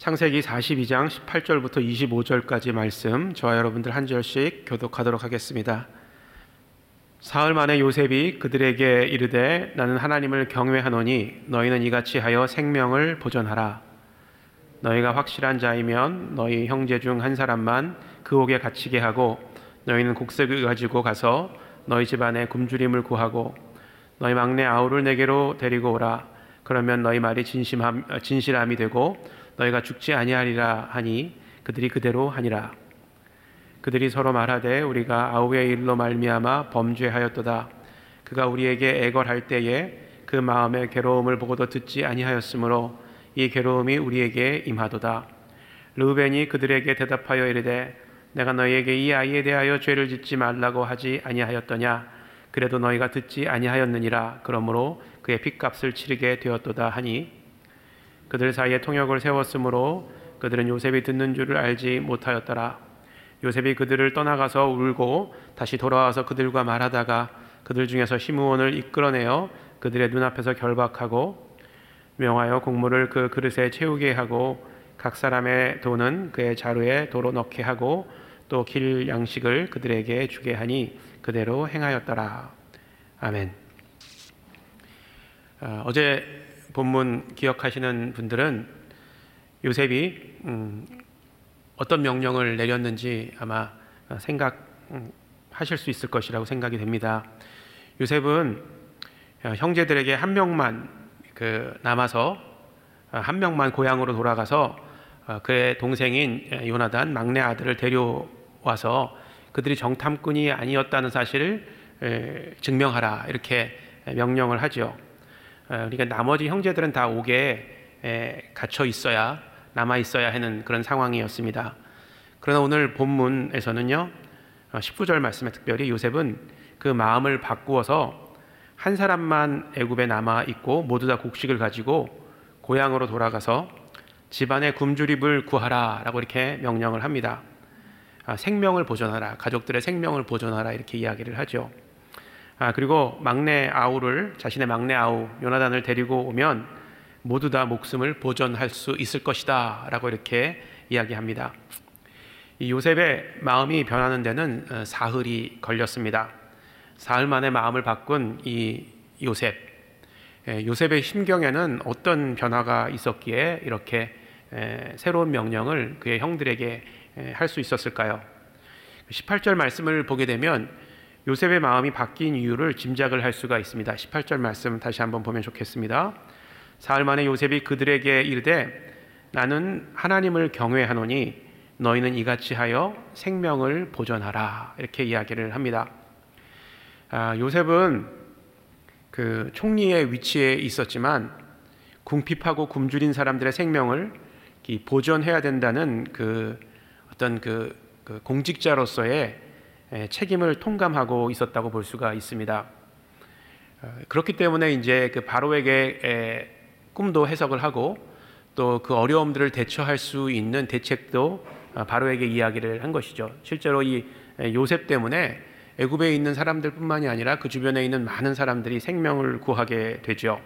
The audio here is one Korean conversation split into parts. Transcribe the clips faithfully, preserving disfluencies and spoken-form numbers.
창세기 사십이 장 십팔 절부터 이십오 절까지 말씀 저와 여러분들 한 절씩 교독하도록 하겠습니다. 사흘 만에 요셉이 그들에게 이르되 나는 하나님을 경외하노니 너희는 이같이 하여 생명을 보존하라. 너희가 확실한 자이면 너희 형제 중 한 사람만 그 옥에 갇히게 하고 너희는 곡식을 가지고 가서 너희 집안에 굶주림을 구하고 너희 막내 아우를 내게로 데리고 오라. 그러면 너희 말이 진심함, 진실함이 되고 너희가 죽지 아니하리라 하니 그들이 그대로 하니라. 그들이 서로 말하되 우리가 아우의 일로 말미암아 범죄하였도다. 그가 우리에게 애걸할 때에 그 마음의 괴로움을 보고도 듣지 아니하였으므로 이 괴로움이 우리에게 임하도다. 르우벤이 그들에게 대답하여 이르되 내가 너희에게 이 아이에 대하여 죄를 짓지 말라고 하지 아니하였더냐. 그래도 너희가 듣지 아니하였느니라. 그러므로 그의 핏값을 치르게 되었도다 하니 그들 사이에 통역을 세웠으므로 그들은 요셉이 듣는 줄을 알지 못하였더라. 요셉이 그들을 떠나가서 울고 다시 돌아와서 그들과 말하다가 그들 중에서 시므온을 이끌어내어 그들의 눈앞에서 결박하고 명하여 곡물을 그 그릇에 채우게 하고 각 사람의 돈은 그의 자루에 도로 넣게 하고 또 길 양식을 그들에게 주게 하니 그대로 행하였더라. 아멘. 어, 어제 본문 기억하시는 분들은 요셉이 음, 어떤 명령을 내렸는지 아마 생각하실 수 있을 것이라고 생각이 됩니다. 요셉은 형제들에게 한 명만 그 남아서 한 명만 고향으로 돌아가서 그의 동생인 요나단 막내 아들을 데려와서 그들이 정탐꾼이 아니었다는 사실을 증명하라 이렇게 명령을 하죠. 그러니까 나머지 형제들은 다 옥에 갇혀 있어야 남아 있어야 하는 그런 상황이었습니다. 그러나 오늘 본문에서는요, 십구 절 말씀에 특별히 요셉은 그 마음을 바꾸어서 한 사람만 애굽에 남아 있고 모두 다 곡식을 가지고 고향으로 돌아가서 집안의 굶주림을 구하라 라고 이렇게 명령을 합니다. 아, 생명을 보존하라, 가족들의 생명을 보존하라 이렇게 이야기를 하죠. 아, 그리고 막내 아우를 자신의 막내 아우 요나단을 데리고 오면 모두 다 목숨을 보존할 수 있을 것이다 라고 이렇게 이야기합니다. 이 요셉의 마음이 변하는 데는 사흘이 걸렸습니다. 사흘 만에 마음을 바꾼 이 요셉, 요셉의 심경에는 어떤 변화가 있었기에 이렇게 새로운 명령을 그의 형들에게 할 수 있었을까요? 십팔 절 말씀을 보게 되면 요셉의 마음이 바뀐 이유를 짐작을 할 수가 있습니다. 십팔 절 말씀 다시 한번 보면 좋겠습니다. 사흘 만에 요셉이 그들에게 이르되 나는 하나님을 경외하노니 너희는 이같이 하여 생명을 보존하라 이렇게 이야기를 합니다. 아, 요셉은 그 총리의 위치에 있었지만 궁핍하고 굶주린 사람들의 생명을 보존해야 된다는 그 어떤 그, 그 공직자로서의 책임을 통감하고 있었다고 볼 수가 있습니다. 그렇기 때문에 이제 그 바로에게 꿈도 해석을 하고 또 그 어려움들을 대처할 수 있는 대책도 바로에게 이야기를 한 것이죠. 실제로 이 요셉 때문에 애굽에 있는 사람들뿐만이 아니라 그 주변에 있는 많은 사람들이 생명을 구하게 되죠.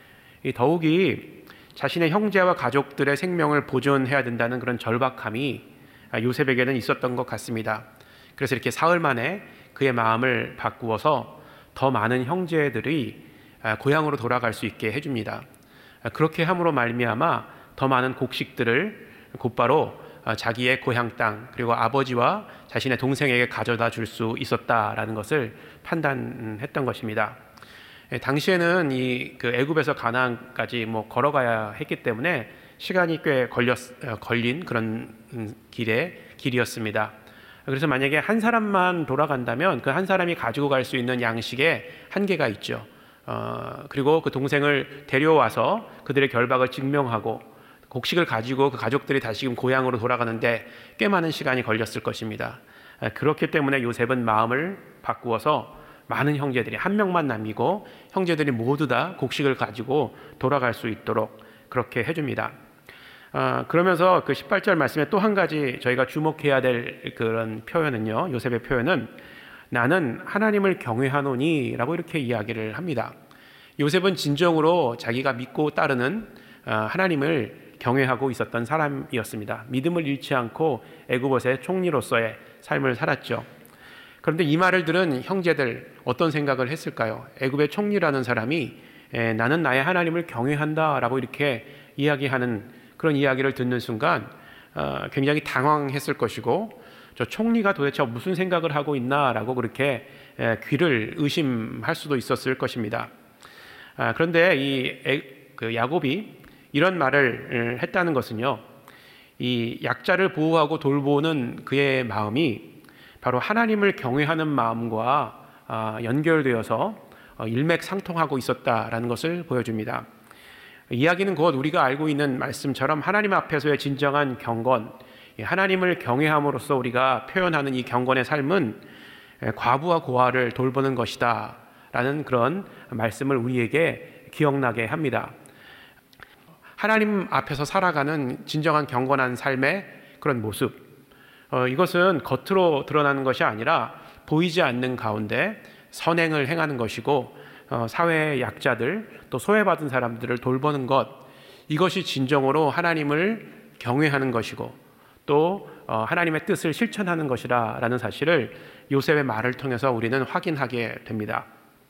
더욱이 자신의 형제와 가족들의 생명을 보존해야 된다는 그런 절박함이 요셉에게는 있었던 것 같습니다. 그래서 이렇게 사흘 만에 그의 마음을 바꾸어서 더 많은 형제들이 고향으로 돌아갈 수 있게 해줍니다. 그렇게 함으로 말미암아 더 많은 곡식들을 곧바로 자기의 고향 땅 그리고 아버지와 자신의 동생에게 가져다 줄 수 있었다라는 것을 판단했던 것입니다. 당시에는 이 그 애굽에서 가나안까지 뭐 걸어가야 했기 때문에 시간이 꽤 걸렸 걸린 그런 길의 길이었습니다. 그래서 만약에 한 사람만 돌아간다면 그 한 사람이 가지고 갈 수 있는 양식에 한계가 있죠. 어, 그리고 그 동생을 데려와서 그들의 결박을 증명하고 곡식을 가지고 그 가족들이 다시금 고향으로 돌아가는데 꽤 많은 시간이 걸렸을 것입니다. 그렇기 때문에 요셉은 마음을 바꾸어서 많은 형제들이 한 명만 남기고 형제들이 모두 다 곡식을 가지고 돌아갈 수 있도록 그렇게 해줍니다. 아, 그러면서 그 십팔 절 말씀에 또 한 가지 저희가 주목해야 될 그런 표현은요, 요셉의 표현은 나는 하나님을 경외하노니 라고 이렇게 이야기를 합니다. 요셉은 진정으로 자기가 믿고 따르는 하나님을 경외하고 있었던 사람이었습니다. 믿음을 잃지 않고 애굽옷의 총리로서의 삶을 살았죠. 그런데 이 말을 들은 형제들 어떤 생각을 했을까요? 애굽의 총리라는 사람이 에, 나는 나의 하나님을 경외한다라고 이렇게 이야기하는 그런 이야기를 듣는 순간 어, 굉장히 당황했을 것이고, 저 총리가 도대체 무슨 생각을 하고 있나라고 그렇게 에, 귀를 의심할 수도 있었을 것입니다. 아, 그런데 이 애, 그 야곱이 이런 말을 했다는 것은요, 이 약자를 보호하고 돌보는 그의 마음이 바로 하나님을 경외하는 마음과 아, 연결되어서 어, 일맥상통하고 있었다라는 것을 보여줍니다. 이야기는 곧 우리가 알고 있는 말씀처럼 하나님 앞에서의 진정한 경건, 하나님을 경외함으로써 우리가 표현하는 이 경건의 삶은 과부와 고아를 돌보는 것이다 라는 그런 말씀을 우리에게 기억나게 합니다. 하나님 앞에서 살아가는 진정한 경건한 삶의 그런 모습, 어, 이것은 겉으로 드러나는 것이 아니라 보이지 않는 가운데 선행을 행하는 것이고, 어, 사회의 약자들 또 소외받은 사람들을 돌보는 것, 이것이 진정으로 하나님을 경외하는 것이고 또 어, 하나님의 뜻을 실천하는 것이라는 사실을 요셉의 말을 통해서 우리는 확인하게 됩니다.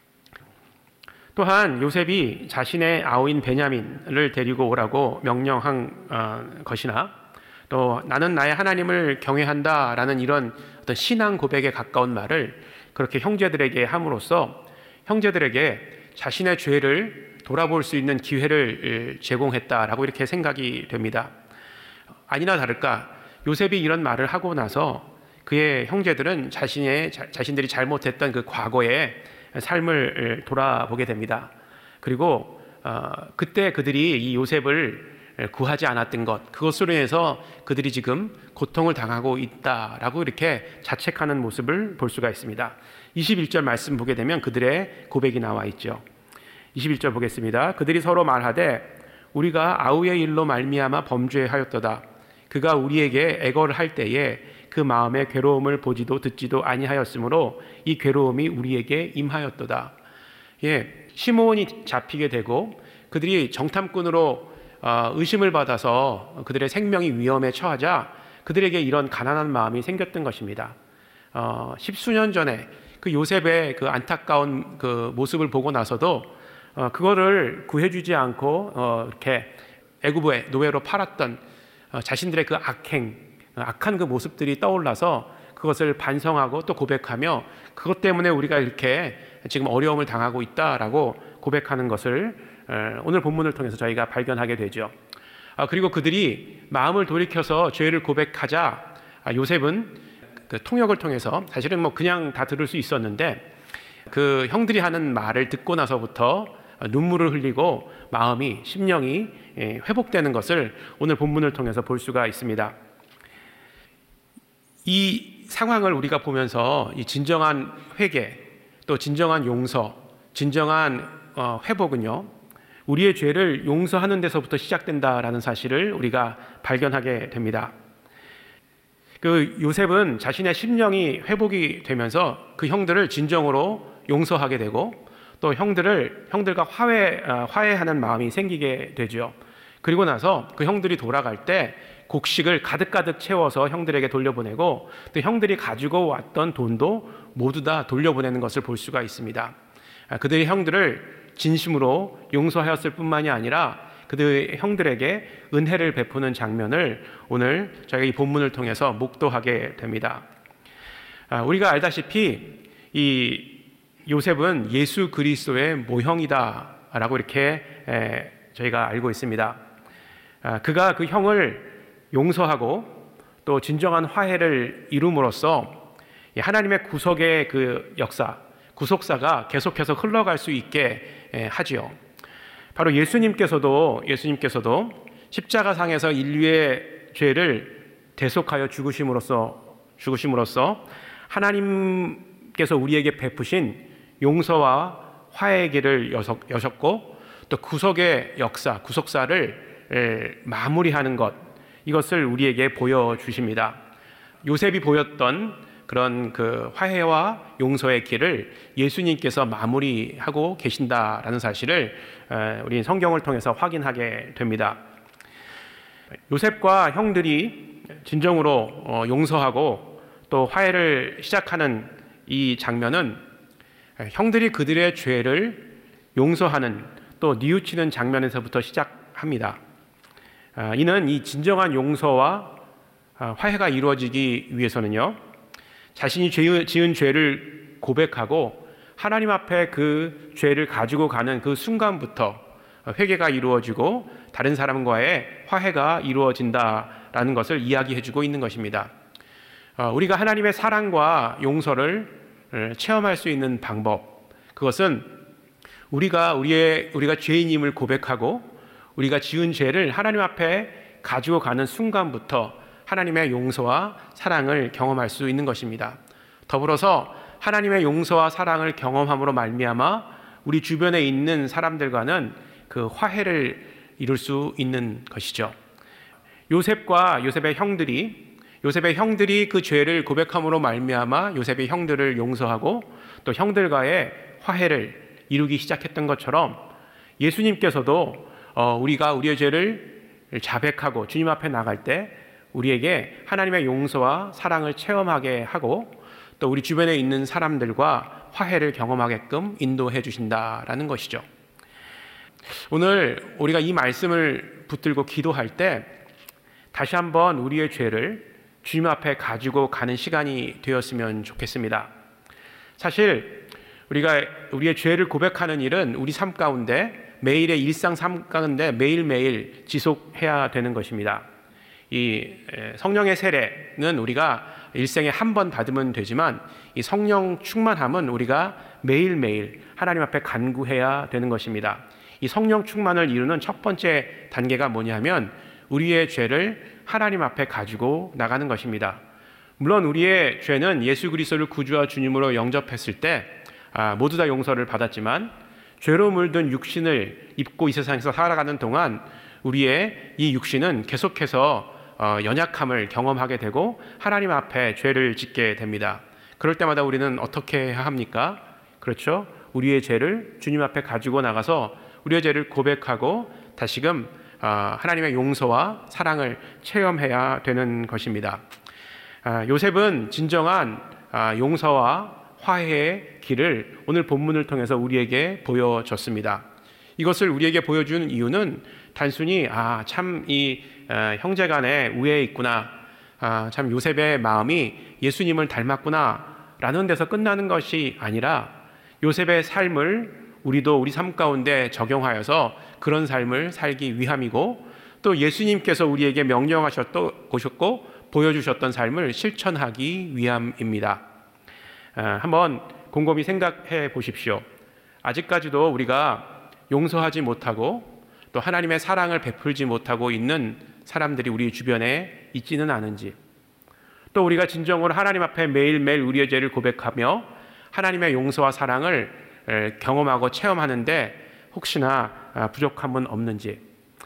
또한 요셉이 자신의 아우인 베냐민을 데리고 오라고 명령한 어, 것이나 또 나는 나의 하나님을 경외한다라는 이런 어떤 신앙 고백에 가까운 말을 그렇게 형제들에게 함으로써 형제들에게 자신의 죄를 돌아볼 수 있는 기회를 제공했다라고 이렇게 생각이 됩니다. 아니나 다를까 요셉이 이런 말을 하고 나서 그의 형제들은 자신의 자신들이 잘못했던 그 과거의 삶을 돌아보게 됩니다. 그리고 어, 그때 그들이 이 요셉을 구하지 않았던 것, 그것으로 인해서 그들이 지금 고통을 당하고 있다라고 이렇게 자책하는 모습을 볼 수가 있습니다. 이십일 절 말씀 보게 되면 그들의 고백이 나와 있죠. 이십일 절 보겠습니다. 그들이 서로 말하되 우리가 아우의 일로 말미암아 범죄하였도다. 그가 우리에게 애걸을 할 때에 그 마음의 괴로움을 보지도 듣지도 아니하였으므로 이 괴로움이 우리에게 임하였도다. 예, 시므온이 잡히게 되고 그들이 정탐꾼으로 의심을 받아서 그들의 생명이 위험에 처하자 그들에게 이런 가난한 마음이 생겼던 것입니다. 어, 십수년 전에 그 요셉의 그 안타까운 그 모습을 보고 나서도 어, 그거를 구해주지 않고 어, 이렇게 애굽의 노예로 팔았던 어, 자신들의 그 악행, 악한 그 모습들이 떠올라서 그것을 반성하고 또 고백하며 그것 때문에 우리가 이렇게 지금 어려움을 당하고 있다라고 고백하는 것을 오늘 본문을 통해서 저희가 발견하게 되죠. 그리고 그들이 마음을 돌이켜서 죄를 고백하자 요셉은 그 통역을 통해서 사실은 뭐 그냥 다 들을 수 있었는데 그 형들이 하는 말을 듣고 나서부터 눈물을 흘리고 마음이 심령이 회복되는 것을 오늘 본문을 통해서 볼 수가 있습니다. 이 상황을 우리가 보면서 이 진정한 회개 또 진정한 용서, 진정한 회복은요 우리의 죄를 용서하는 데서부터 시작된다라는 사실을 우리가 발견하게 됩니다. 그 요셉은 자신의 심령이 회복이 되면서 그 형들을 진정으로 용서하게 되고 또 형들을 형들과 화해 화해하는 마음이 생기게 되죠. 그리고 나서 그 형들이 돌아갈 때 곡식을 가득가득 채워서 형들에게 돌려보내고 또 형들이 가지고 왔던 돈도 모두 다 돌려보내는 것을 볼 수가 있습니다. 그들의 형들을 진심으로 용서하였을 뿐만이 아니라 그들의 형들에게 은혜를 베푸는 장면을 오늘 저희가 이 본문을 통해서 목도하게 됩니다. 우리가 알다시피 이 요셉은 예수 그리스도의 모형이다라고 이렇게 저희가 알고 있습니다. 그가 그 형을 용서하고 또 진정한 화해를 이룸으로써 하나님의 구속의 그 역사, 구속사가 계속해서 흘러갈 수 있게 하지요. 바로 예수님께서도 예수님께서도 십자가상에서 인류의 죄를 대속하여 죽으심으로써 죽으심으로써 하나님께서 우리에게 베푸신 용서와 화해의 길을 여셨고 또 구속의 역사, 구속사를 마무리하는 것, 이것을 우리에게 보여주십니다. 요셉이 보였던 그런 그 화해와 용서의 길을 예수님께서 마무리하고 계신다라는 사실을 우리 성경을 통해서 확인하게 됩니다. 요셉과 형들이 진정으로 어, 용서하고 또 화해를 시작하는 이 장면은 형들이 그들의 죄를 용서하는 또 뉘우치는 장면에서부터 시작합니다. 아, 이는 이 진정한 용서와 아, 화해가 이루어지기 위해서는요, 자신이 죄, 지은 죄를 고백하고 하나님 앞에 그 죄를 가지고 가는 그 순간부터 회개가 이루어지고 다른 사람과의 화해가 이루어진다라는 것을 이야기해주고 있는 것입니다. 어, 우리가 하나님의 사랑과 용서를 체험할 수 있는 방법, 그것은 우리가 우리의 우리가 죄인임을 고백하고 우리가 지은 죄를 하나님 앞에 가지고 가는 순간부터 하나님의 용서와 사랑을 경험할 수 있는 것입니다. 더불어서 하나님의 용서와 사랑을 경험함으로 말미암아 우리 주변에 있는 사람들과는 그 화해를 이룰 수 있는 것이죠. 요셉과 요셉의 형들이 요셉의 형들이 그 죄를 고백함으로 말미암아 요셉의 형들을 용서하고 또 형들과의 화해를 이루기 시작했던 것처럼 예수님께서도 우리가 우리의 죄를 자백하고 주님 앞에 나갈 때 우리에게 하나님의 용서와 사랑을 체험하게 하고 또 우리 주변에 있는 사람들과 화해를 경험하게끔 인도해 주신다라는 것이죠. 오늘 우리가 이 말씀을 붙들고 기도할 때 다시 한번 우리의 죄를 주님 앞에 가지고 가는 시간이 되었으면 좋겠습니다. 사실 우리가 우리의 죄를 고백하는 일은 우리 삶 가운데 매일의 일상 삶 가운데 매일매일 지속해야 되는 것입니다. 이 성령의 세례는 우리가 일생에 한 번 받으면 되지만 이 성령 충만함은 우리가 매일매일 하나님 앞에 간구해야 되는 것입니다. 이 성령 충만을 이루는 첫 번째 단계가 뭐냐면 우리의 죄를 하나님 앞에 가지고 나가는 것입니다. 물론 우리의 죄는 예수 그리스도를 구주와 주님으로 영접했을 때 아, 모두 다 용서를 받았지만 죄로 물든 육신을 입고 이 세상에서 살아가는 동안 우리의 이 육신은 계속해서 어, 연약함을 경험하게 되고 하나님 앞에 죄를 짓게 됩니다. 그럴 때마다 우리는 어떻게 해야 합니까? 그렇죠? 우리의 죄를 주님 앞에 가지고 나가서 우리의 죄를 고백하고 다시금 어, 하나님의 용서와 사랑을 체험해야 되는 것입니다. 아, 요셉은 진정한 아, 용서와 화해의 길을 오늘 본문을 통해서 우리에게 보여줬습니다. 이것을 우리에게 보여주는 이유는 단순히 아, 참 이 형제 간에 우애 있구나, 아, 참 요셉의 마음이 예수님을 닮았구나 라는 데서 끝나는 것이 아니라 요셉의 삶을 우리도 우리 삶 가운데 적용하여서 그런 삶을 살기 위함이고 또 예수님께서 우리에게 명령하셨고 보여주셨던 삶을 실천하기 위함입니다. 아, 한번 곰곰이 생각해 보십시오. 아직까지도 우리가 용서하지 못하고 또 하나님의 사랑을 베풀지 못하고 있는 사람들이 우리 주변에 있지는 않은지, 또 우리가 진정으로 하나님 앞에 매일매일 우리의 죄를 고백하며 하나님의 용서와 사랑을 경험하고 체험하는데 혹시나 부족함은 없는지,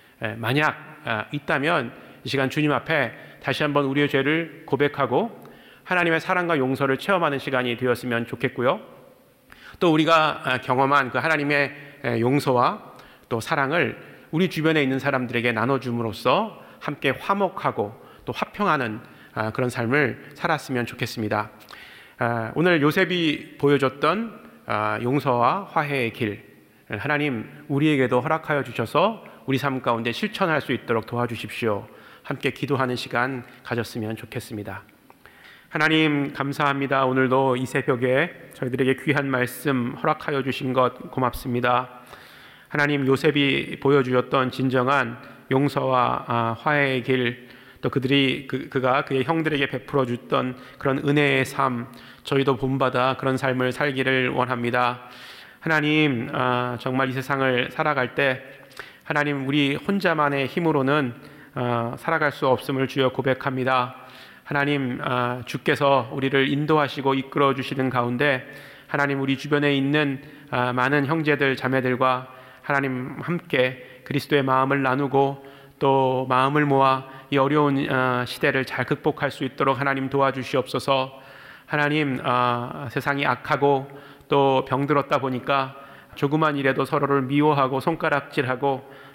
만약 있다면 이 시간 주님 앞에 다시 한번 우리의 죄를 고백하고 하나님의 사랑과 용서를 체험하는 시간이 되었으면 좋겠고요. 또 우리가 경험한 그 하나님의 용서와 또 사랑을 우리 주변에 있는 사람들에게 나눠줌으로써 함께 화목하고 또 화평하는 그런 삶을 살았으면 좋겠습니다. 오늘 요셉이 보여줬던 용서와 화해의 길, 하나님 우리에게도 허락하여 주셔서 우리 삶 가운데 실천할 수 있도록 도와주십시오. 함께 기도하는 시간 가졌으면 좋겠습니다. 하나님 감사합니다. 오늘도 이 새벽에 저희들에게 귀한 말씀 허락하여 주신 것 고맙습니다. 하나님 요셉이 보여주었던 진정한 용서와 화해의 길, 또 그들이 그, 그가 그의 형들에게 베풀어 줬던 그런 은혜의 삶, 저희도 본받아 그런 삶을 살기를 원합니다. 하나님 아, 정말 이 세상을 살아갈 때 하나님 우리 혼자만의 힘으로는 아, 살아갈 수 없음을 주여 고백합니다. 하나님 아, 주께서 우리를 인도하시고 이끌어 주시는 가운데 하나님 우리 주변에 있는 아, 많은 형제들 자매들과 하나님 함께 그리스도의 마음을 나누고 또 마음을 모아 이 어려운 아, 시대를 잘 극복할 수 있도록 하나님 도와주시옵소서. 하나님 아, 세상이 악하고 또 병들었다 보니까 조그만 일에도 서로를 미워하고 손가락질하고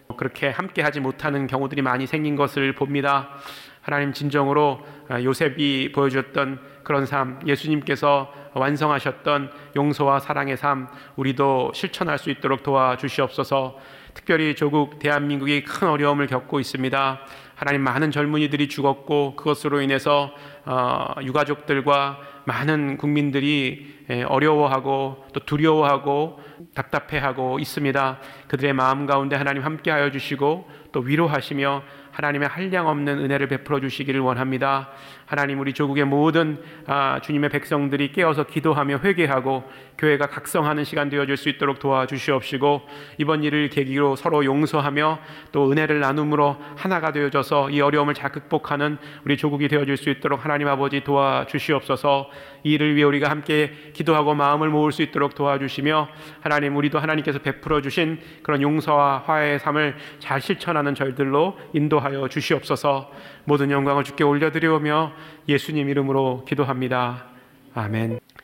그렇게 함께 하지 못하는 경우들이 많이 생긴 것을 봅니다. 하나님, 진정으로 요셉이 보여주었던 그런 삶, 예수님께서 완성하셨던 용서와 사랑의 삶, 우리도 실천할 수 있도록 도와주시옵소서. 특별히 조국 대한민국이 큰 어려움을 겪고 있습니다. 하나님, 많은 젊은이들이 죽었고 그것으로 인해서 어, 유가족들과 많은 국민들이 어려워하고 또 두려워하고 답답해하고 있습니다. 그들의 마음 가운데 하나님 함께하여 주시고 또 위로하시며 하나님의 한량없는 은혜를 베풀어 주시기를 원합니다. 하나님, 우리 조국의 모든 아, 주님의 백성들이 깨어서 기도하며 회개하고 교회가 각성하는 시간 되어줄 수 있도록 도와주시옵시고, 이번 일을 계기로 서로 용서하며 또 은혜를 나눔으로 하나가 되어져서 이 어려움을 잘 극복하는 우리 조국이 되어줄 수 있도록 하나님 아버지 도와주시옵소서. 이 일을 위해 우리가 함께 기도하고 마음을 모을 수 있도록 도와주시며, 하나님, 우리도 하나님께서 베풀어 주신 그런 용서와 화해의 삶을 잘 실천하는 저희들로 인도하여 주시옵소서. 모든 영광을 주께 올려드리오며 예수님 이름으로 기도합니다. 아멘.